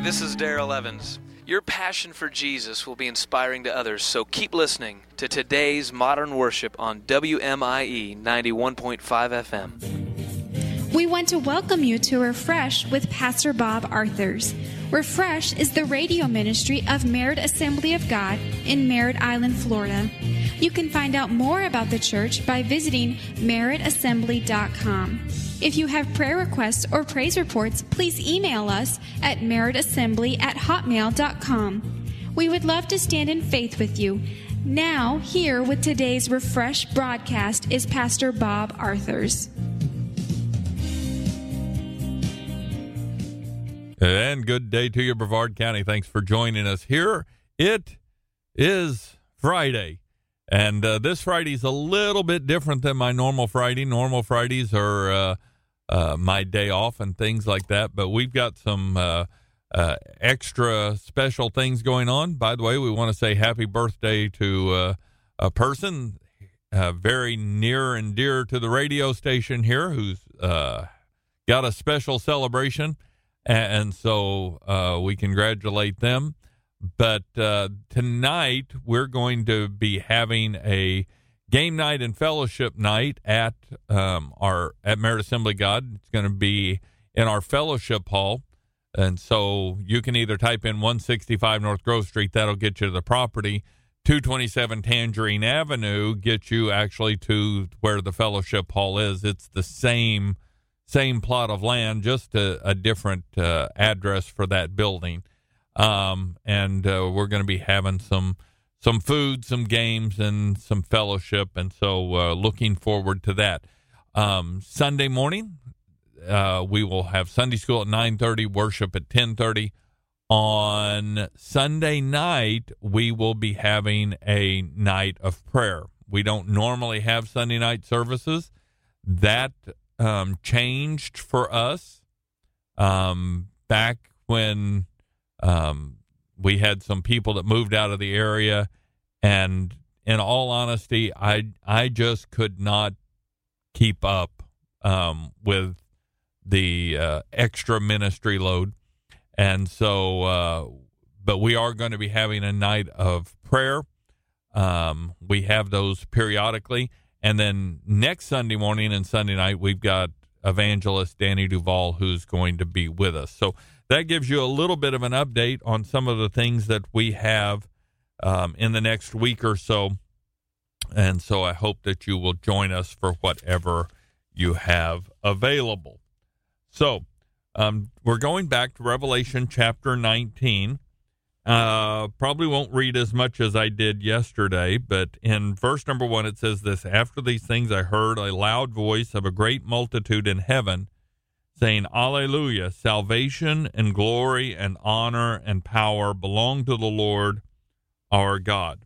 this is Daryl Evans. Your passion for Jesus will be inspiring to others, so keep listening to today's Modern Worship on WMIE 91.5 FM. We want to welcome you to Refresh with Pastor Bob Arthurs. Refresh is the radio ministry of Merritt Assembly of God in Merritt Island, Florida. You can find out more about the church by visiting merrittassembly.com. If you have prayer requests or praise reports, please email us at merrittassembly@hotmail.com. We would love to stand in faith with you. Now, here with today's Refresh broadcast is Pastor Bob Arthurs. And good day to you, Brevard County. Thanks for joining us here. It is Friday, and this Friday's a little bit different than my normal Friday. Normal Fridays are my day off and things like that, but we've got some extra special things going on. By the way, we want to say happy birthday to a person very near and dear to the radio station here who's got a special celebration. And so we congratulate them. But tonight we're going to be having a game night and fellowship night at Merritt Assembly God. It's going to be in our fellowship hall. And so you can either type in 165 North Grove Street, that'll get you to the property. 227 Tangerine Avenue gets you actually to where the fellowship hall is. It's the same plot of land, just a different address for that building. And we're going to be having some food, some games, and some fellowship. And so looking forward to that. Sunday morning, we will have Sunday school at 9:30, worship at 10:30. On Sunday night, we will be having a night of prayer. We don't normally have Sunday night services. That changed for us back when we had some people that moved out of the area, and in all honesty, I just could not keep up with the extra ministry load, and so but we are going to be having a night of prayer. We have those periodically. And then next Sunday morning and Sunday night, we've got evangelist Danny Duvall, who's going to be with us. So that gives you a little bit of an update on some of the things that we have in the next week or so. And so I hope that you will join us for whatever you have available. So we're going back to Revelation chapter 19. Probably won't read as much as I did yesterday, but in verse number 1, it says this: "After these things I heard a loud voice of a great multitude in heaven, saying, Alleluia, salvation and glory and honor and power belong to the Lord our God.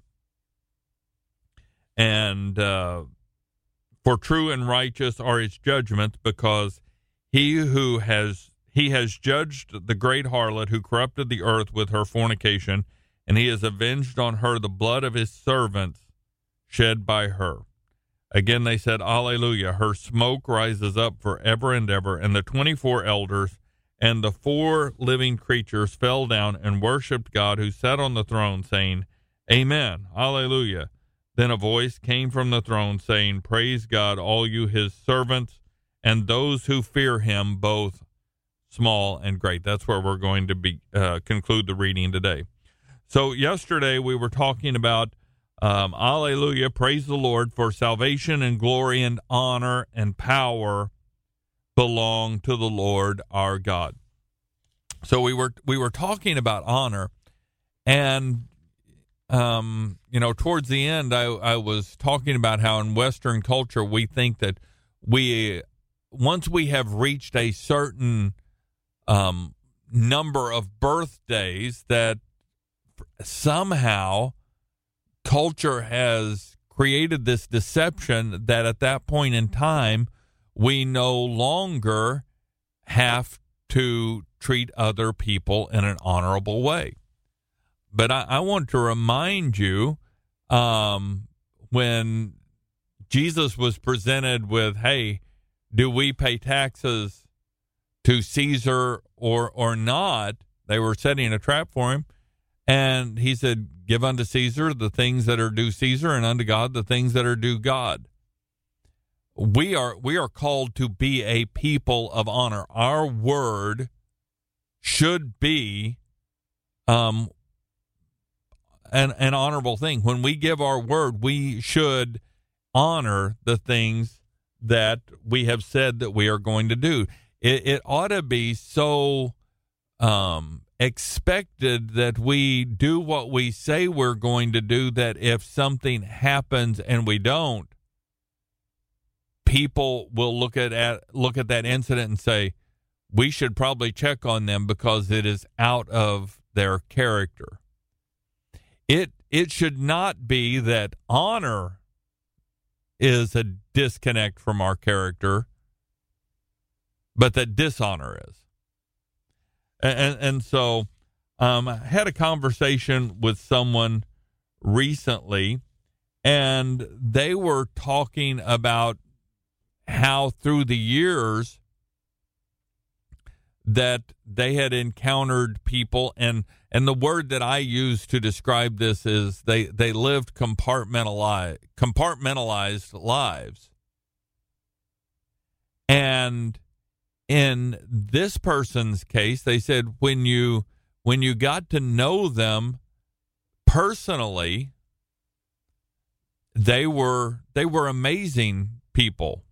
And for true and righteous are his judgments, because he has judged the great harlot who corrupted the earth with her fornication, and he has avenged on her the blood of his servants shed by her. Again they said, Alleluia, her smoke rises up forever and ever. And the 24 elders and the 4 living creatures fell down and worshipped God who sat on the throne, saying, Amen, Alleluia. Then a voice came from the throne saying, Praise God, all you his servants, and those who fear him, both small and great. That's where we're going to be conclude the reading today. So yesterday we were talking about Alleluia, praise the Lord, for salvation and glory and honor and power belong to the Lord our God. So we were talking about honor, and towards the end I was talking about how in Western culture we think that once we have reached a certain number of birthdays, that somehow culture has created this deception that at that point in time we no longer have to treat other people in an honorable way. But I want to remind you, when Jesus was presented with, hey, do we pay taxes to Caesar or not? They were setting a trap for him. And he said, give unto Caesar the things that are due Caesar, and unto God the things that are due God. We are called to be a people of honor. Our word should be an honorable thing. When we give our word, we should honor the things that we have said that we are going to do. It ought to be so expected that we do what we say we're going to do, that if something happens and we don't, people will look at that incident and say, we should probably check on them because it is out of their character. It should not be that honor is a disconnect from our character, but that dishonor is. And so I had a conversation with someone recently, and they were talking about how through the years that they had encountered people, and the word that I use to describe this is they lived compartmentalized lives. And in this person's case, they said when you got to know them personally, they were amazing people.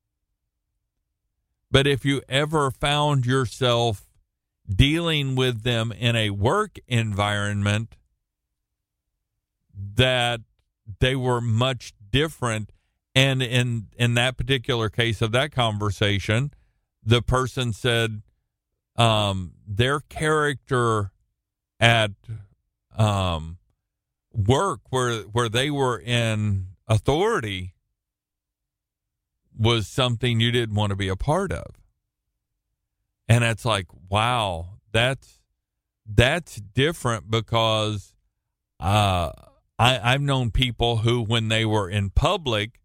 But if you ever found yourself dealing with them in a work environment, that they were much different. And in that particular case of that conversation, the person said their character at work, where they were in authority, was something you didn't want to be a part of. And it's like, wow, that's different, because I've known people who, when they were in public,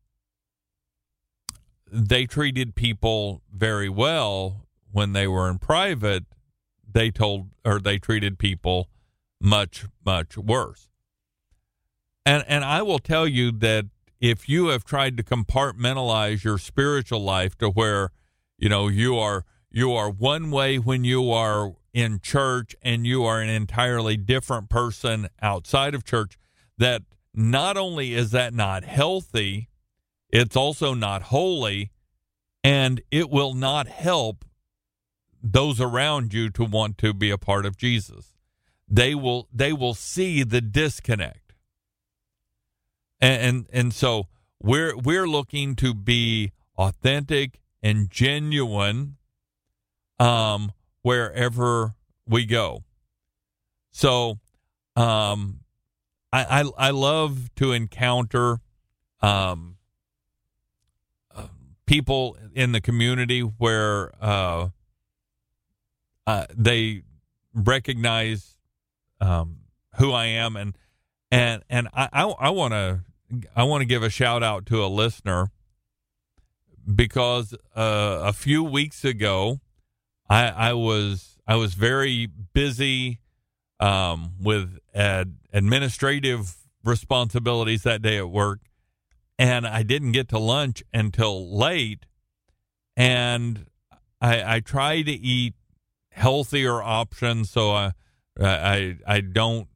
they treated people very well. When they were in private, they treated people much, much worse. And I will tell you that if you have tried to compartmentalize your spiritual life to where, you are one way when you are in church and you are an entirely different person outside of church, that not only is that not healthy, it's also not holy, and it will not help those around you to want to be a part of Jesus. They will see the disconnect. And so we're looking to be authentic and genuine wherever we go. So I love to encounter people in the community where they recognize who I am, and I want to give a shout out to a listener, because a few weeks ago I was very busy with administrative responsibilities that day at work, and I didn't get to lunch until late, and I try to eat healthier options so I don't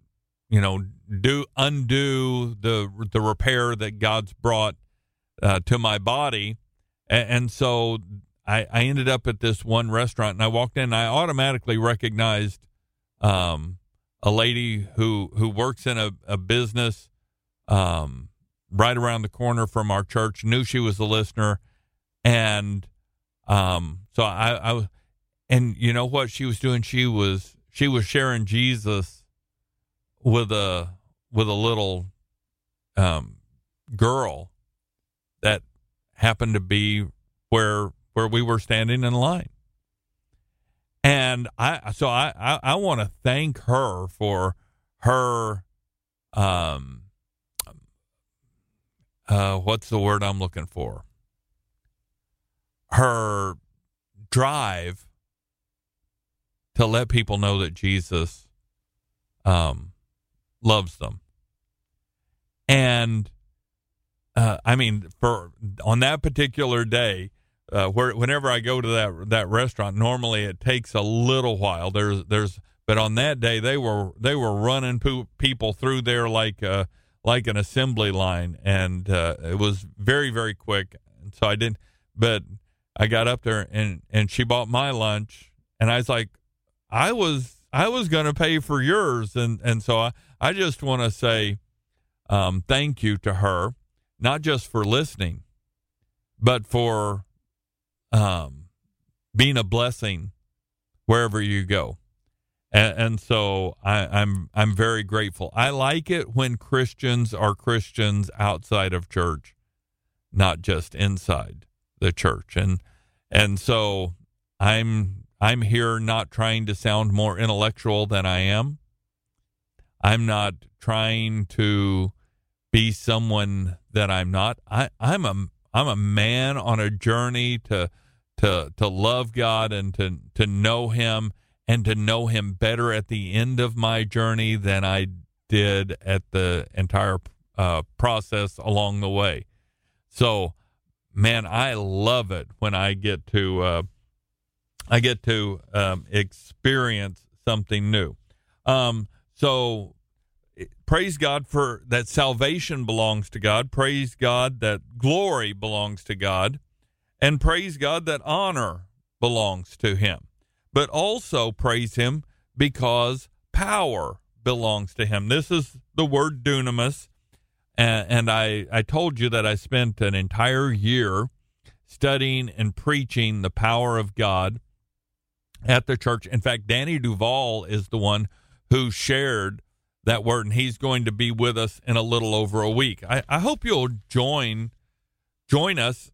undo the repair that God's brought to my body. And so I ended up at this one restaurant, and I walked in and I automatically recognized a lady who works in a business right around the corner from our church, knew she was a listener. And so I and you know what she was doing? She was sharing Jesus with a little girl that happened to be where we were standing in line. And I want to thank her for her what's the word I'm looking for? Her drive to let people know that Jesus loves them. And on that particular day, whenever I go to that restaurant, normally it takes a little while. But on that day they were running people through there like an assembly line, and it was very, very quick. And so I didn't, but I got up there and she bought my lunch, and I was like, I was going to pay for yours, and so I just want to say thank you to her, not just for listening, but for being a blessing wherever you go. And so I'm very grateful. I like it when Christians are Christians outside of church, not just inside the church. And so I'm here not trying to sound more intellectual than I am. I'm not trying to be someone that I'm not. I'm a man on a journey to love God and to know Him, and to know Him better at the end of my journey than I did at the entire process along the way. So, man, I love it when I get to experience something new. So praise God for that. Salvation belongs to God. Praise God that glory belongs to God, and praise God that honor belongs to Him. But also praise Him because power belongs to Him. This is the word dunamis. And I told you that I spent an entire year studying and preaching the power of God at the church. In fact, Danny Duval is the one who shared that word, and he's going to be with us in a little over a week. I hope you'll join us,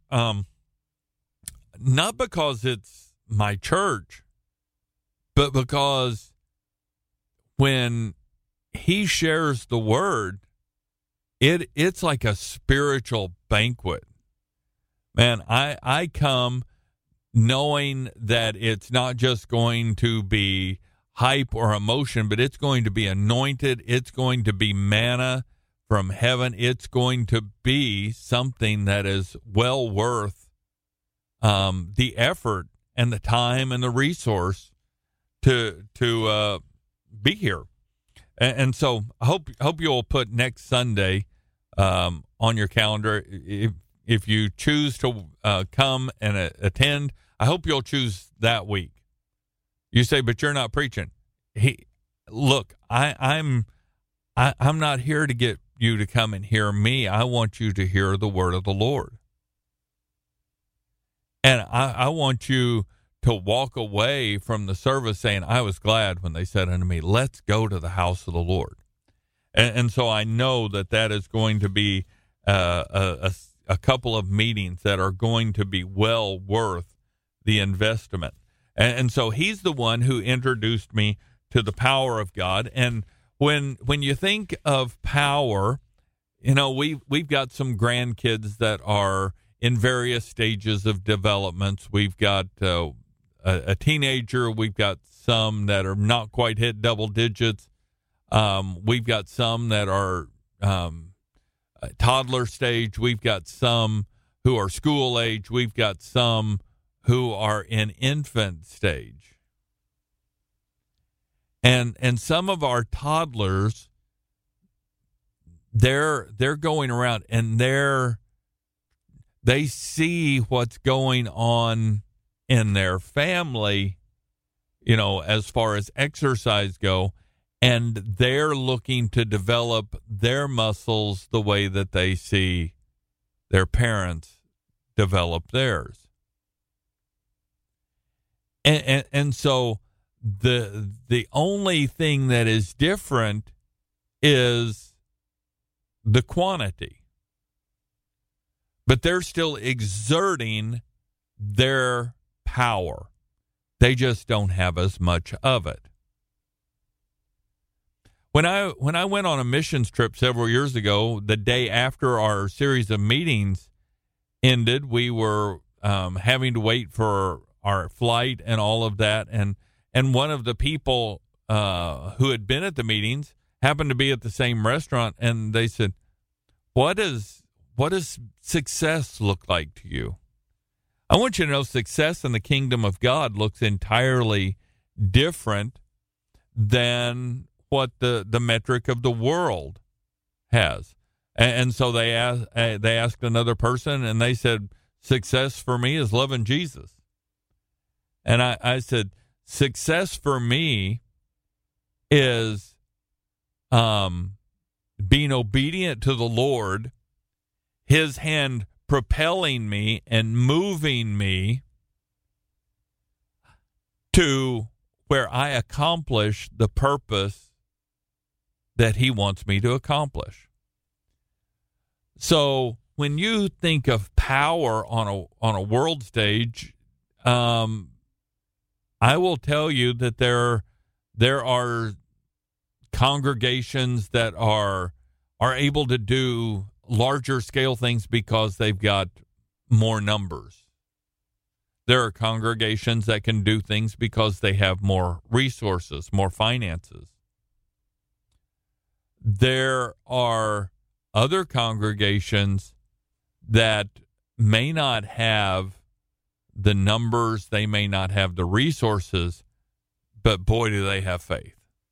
not because it's my church, but because when he shares the word, it's like a spiritual banquet. Man, I come knowing that it's not just going to be hype or emotion, but it's going to be anointed. It's going to be manna from heaven. It's going to be something that is well worth the effort and the time and the resource to be here. And so I hope you'll put next Sunday on your calendar. If you choose to come and attend, I hope you'll choose that week. You say, but you're not preaching. Look, I'm not here to get you to come and hear me. I want you to hear the word of the Lord. And I want you to walk away from the service saying, I was glad when they said unto me, let's go to the house of the Lord. And so I know that is going to be a couple of meetings that are going to be well worth the investment. And so he's the one who introduced me to the power of God. And when you think of power, you know, we've got some grandkids that are in various stages of developments. We've got a teenager. We've got some that are not quite hit double digits. We've got some that are toddler stage. We've got some who are school age. We've got some who are in infant stage. And some of our toddlers, they're going around and they see what's going on in their family, you know, as far as exercise go, and they're looking to develop their muscles the way that they see their parents develop theirs. And so the only thing that is different is the quantity. But they're still exerting their power. They just don't have as much of it. When I went on a missions trip several years ago, the day after our series of meetings ended, we were having to wait for our flight and all of that, and and one of the people who had been at the meetings happened to be at the same restaurant, and they said, what does success look like to you? I want you to know success in the kingdom of God looks entirely different than what the metric of the world has. And so they asked another person, and they said, success for me is loving Jesus. And I said, success for me is being obedient to the Lord, his hand propelling me and moving me to where I accomplish the purpose that he wants me to accomplish. So when you think of power on a world stage, I will tell you that there are congregations that are able to do larger scale things because they've got more numbers. There are congregations that can do things because they have more resources, more finances. There are other congregations that may not have the numbers, they may not have the resources, but boy, do they have faith.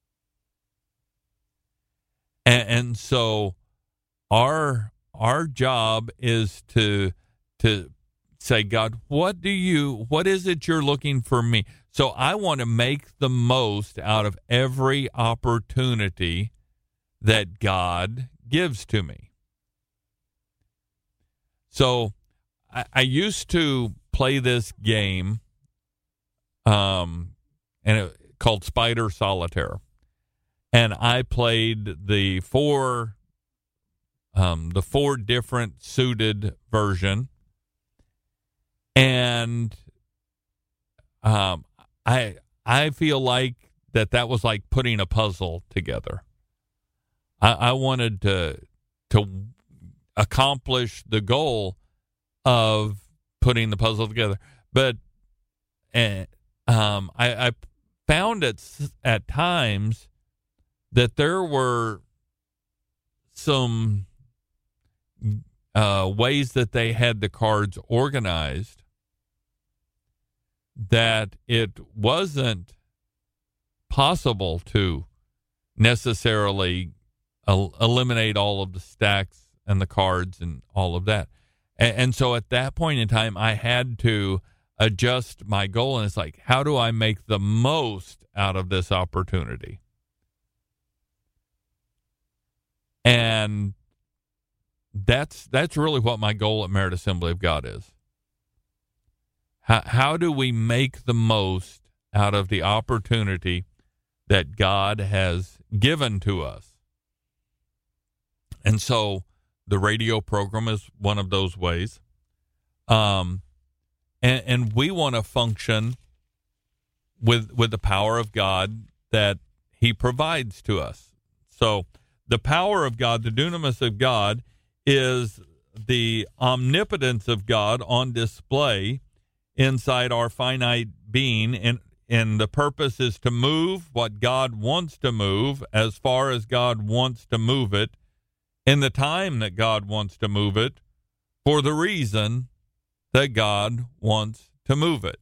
And so our job is to say, God, what is it you're looking for me? So I want to make the most out of every opportunity that God gives to me. So I used to play this game called Spider Solitaire. And I played the four different suited version. And I feel like that was like putting a puzzle together. I wanted to accomplish the goal of putting the puzzle together, but I found at times that there were some ways that they had the cards organized that it wasn't possible to necessarily eliminate all of the stacks and the cards and all of that. And so at that point in time, I had to adjust my goal. And it's like, how do I make the most out of this opportunity? And that's really what my goal at Merit Assembly of God is. How do we make the most out of the opportunity that God has given to us? And so the radio program is one of those ways. And we want to function with the power of God that he provides to us. So the power of God, the dunamis of God, is the omnipotence of God on display inside our finite being, and the purpose is to move what God wants to move as far as God wants to move it in the time that God wants to move it for the reason that God wants to move it.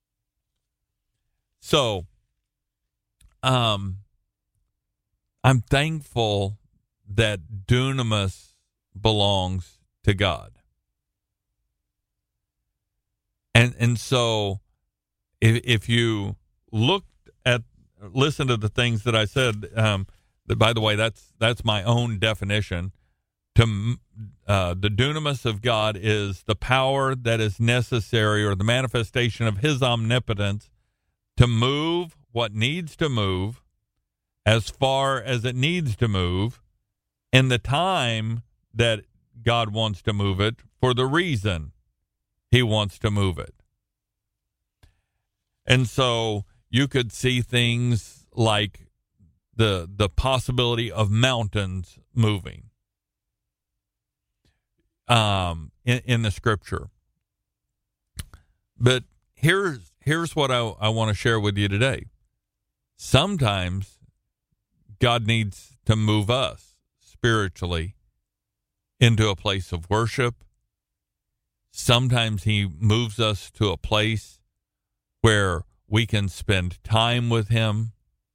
So I'm thankful that dunamis belongs to God. And so if you listen to the things that I said, that, by the way, that's my own definition. The dunamis of God is the power that is necessary, or the manifestation of his omnipotence, to move what needs to move as far as it needs to move in the time that God wants to move it for the reason he wants to move it. And so you could see things like the possibility of mountains moving in the scripture. But here's what I want to share with you today. Sometimes God needs to move us spiritually into a place of worship. Sometimes he moves us to a place where we can spend time with him.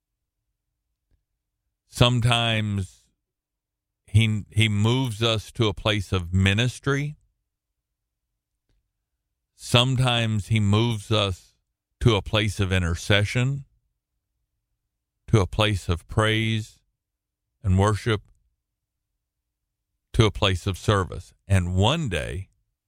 Sometimes he moves us to a place of ministry. Sometimes he moves us to a place of intercession, to a place of praise and worship, to a place of service. And one day,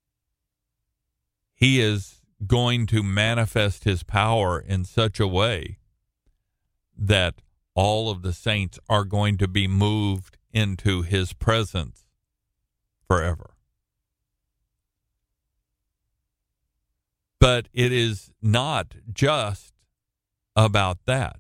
he is going to manifest his power in such a way that all of the saints are going to be moved into his presence forever. But it is not just about that.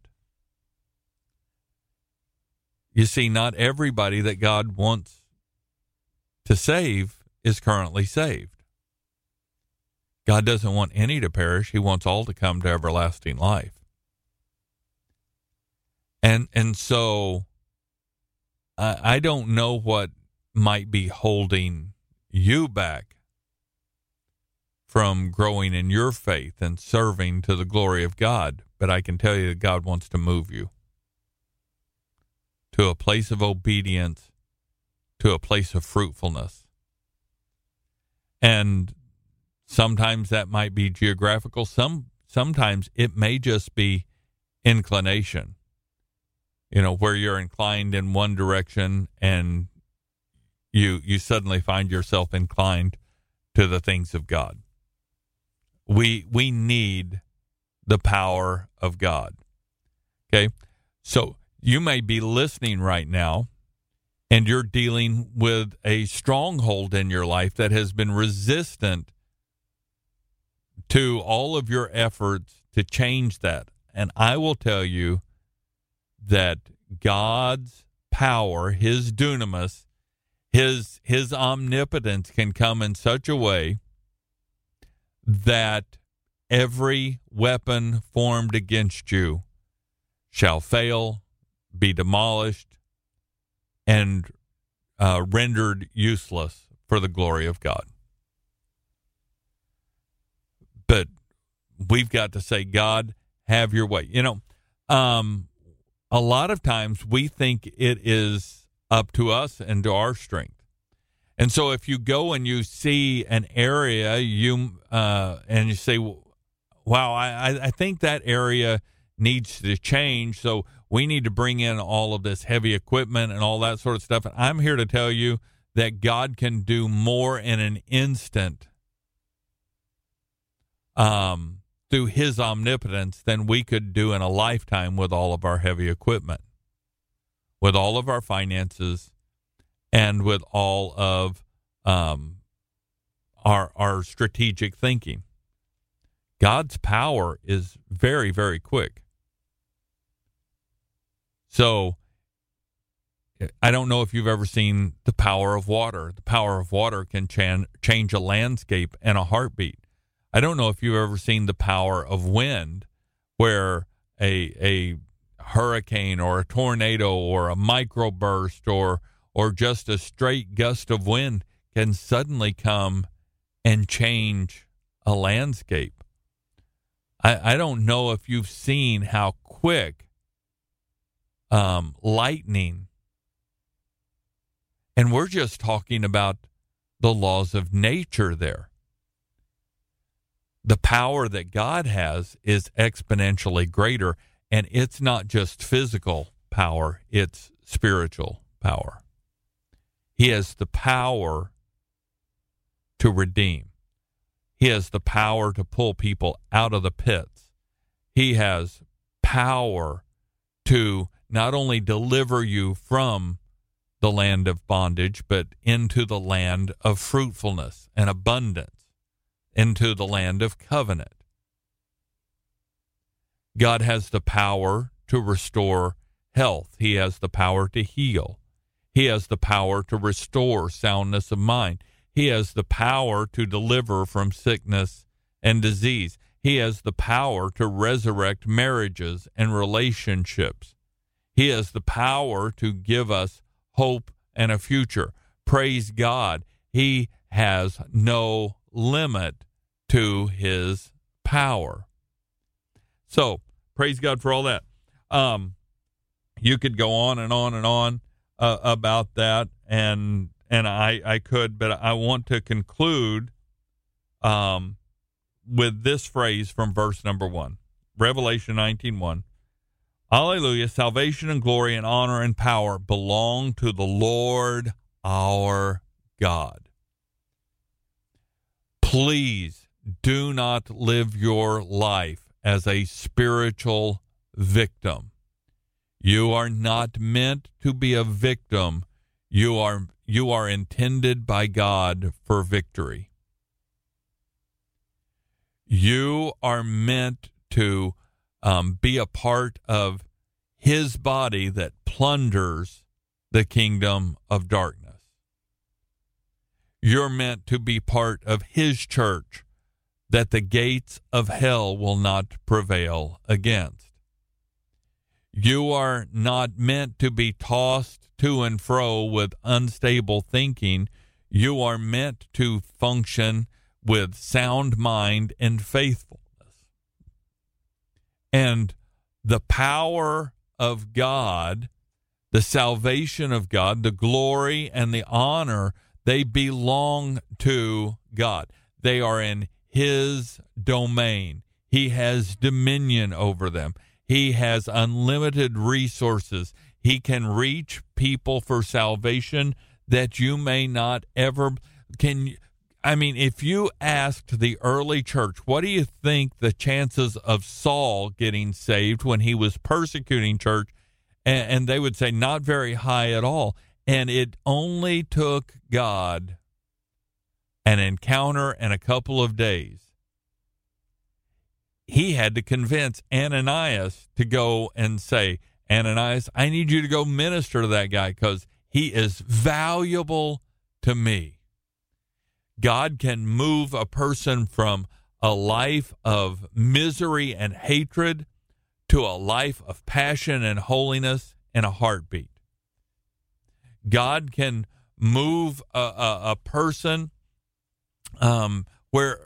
You see, not everybody that God wants to save is currently saved. God doesn't want any to perish. He wants all to come to everlasting life. And so I don't know what might be holding you back from growing in your faith and serving to the glory of God, but I can tell you that God wants to move you to a place of obedience, to a place of fruitfulness. And sometimes that might be geographical. Sometimes it may just be inclination, where you're inclined in one direction and you suddenly find yourself inclined to the things of God. We need the power of God. Okay? So you may be listening right now and you're dealing with a stronghold in your life that has been resistant to all of your efforts to change that. And I will tell you that God's power, his dunamis, his omnipotence can come in such a way that every weapon formed against you shall fail, be demolished, and rendered useless for the glory of God. But we've got to say, God, have your way. A lot of times we think it is up to us and to our strength. And so if you go and you see an area, and you say, wow, I think that area needs to change, so we need to bring in all of this heavy equipment and all that sort of stuff. And I'm here to tell you that God can do more in an instant through his omnipotence than we could do in a lifetime with all of our heavy equipment, with all of our finances, and with all of our strategic thinking. God's power is very, very quick. So I don't know if you've ever seen the power of water. The power of water can change a landscape in a heartbeat. I don't know if you've ever seen the power of wind, where a hurricane or a tornado or a microburst or just a straight gust of wind can suddenly come and change a landscape. I don't know if you've seen how quick lightning, and we're just talking about the laws of nature there. The power that God has is exponentially greater, and it's not just physical power, it's spiritual power. He has the power to redeem. He has the power to pull people out of the pits. He has power to not only deliver you from the land of bondage, but into the land of fruitfulness and abundance, into the land of covenant. God has the power to restore health. He has the power to heal. He has the power to restore soundness of mind. He has the power to deliver from sickness and disease. He has the power to resurrect marriages and relationships. He has the power to give us hope and a future. Praise God. He has no limit to his power. So, praise God for all that. You could go on and on and on about that, and I could, but I want to conclude with this phrase from verse number 1, Revelation 19:1. Hallelujah, salvation and glory and honor and power belong to the Lord our God. Please do not live your life as a spiritual victim. You are not meant to be a victim. You are intended by God for victory. You are meant to be a part of his body that plunders the kingdom of darkness. You're meant to be part of his church that the gates of hell will not prevail against. You are not meant to be tossed to and fro with unstable thinking. You are meant to function with sound mind and faithfulness. And the power of God, the salvation of God, the glory and the honor, they belong to God. They are in his domain. He has dominion over them. He has unlimited resources. He can reach people for salvation that you may not ever can. I mean, if you asked the early church, what do you think the chances of Saul getting saved when he was persecuting church? And they would say not very high at all. And it only took God an encounter and a couple of days. He had to convince Ananias to go and say, Ananias, I need you to go minister to that guy because he is valuable to me. God can move a person from a life of misery and hatred to a life of passion and holiness in a heartbeat. God can move a person where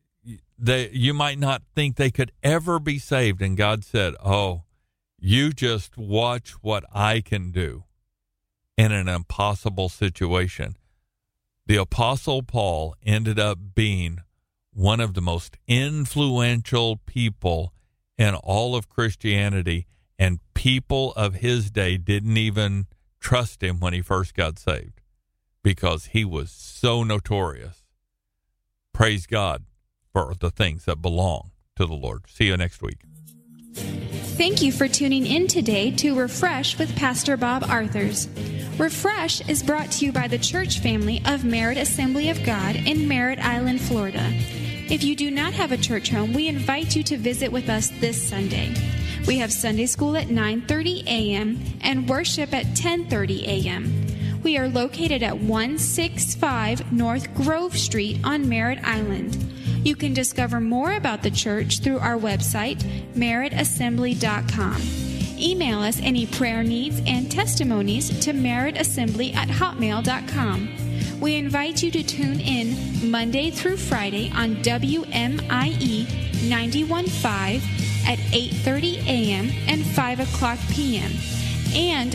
you might not think they could ever be saved. And God said, oh, you just watch what I can do in an impossible situation. The Apostle Paul ended up being one of the most influential people in all of Christianity, and people of his day didn't even trust him when he first got saved because he was so notorious. Praise God for the things that belong to the Lord. See you next week. Thank you for tuning in today to Refresh with Pastor Bob Arthurs. Refresh is brought to you by the church family of Merritt Assembly of God in Merritt Island, Florida. If you do not have a church home, we invite you to visit with us this Sunday. We have Sunday school at 9:30 a.m. and worship at 10:30 a.m. We are located at 165 North Grove Street on Merritt Island. You can discover more about the church through our website, merrittassembly.com. Email us any prayer needs and testimonies to merrittassembly@hotmail.com. We invite you to tune in Monday through Friday on WMIE 91.5 at 8:30 a.m. and 5 o'clock p.m. and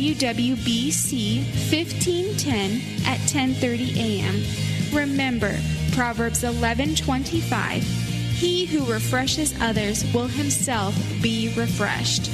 WWBC 1510 at 10:30 a.m. Remember, Proverbs 11:25, he who refreshes others will himself be refreshed.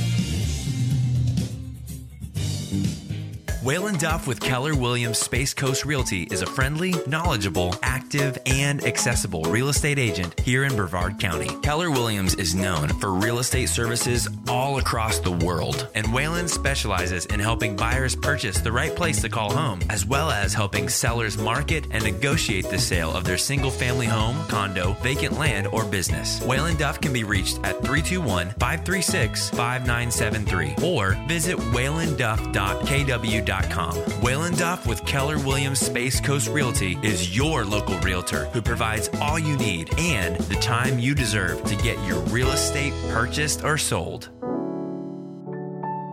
Waylon Duff with Keller Williams Space Coast Realty is a friendly, knowledgeable, active, and accessible real estate agent here in Brevard County. Keller Williams is known for real estate services all across the world, and Waylon specializes in helping buyers purchase the right place to call home, as well as helping sellers market and negotiate the sale of their single-family home, condo, vacant land, or business. Waylon Duff can be reached at 321-536-5973 or visit waylonduff.kw.com. www.waylandduff.com. Wayland Duff with Keller Williams Space Coast Realty is your local realtor who provides all you need and the time you deserve to get your real estate purchased or sold.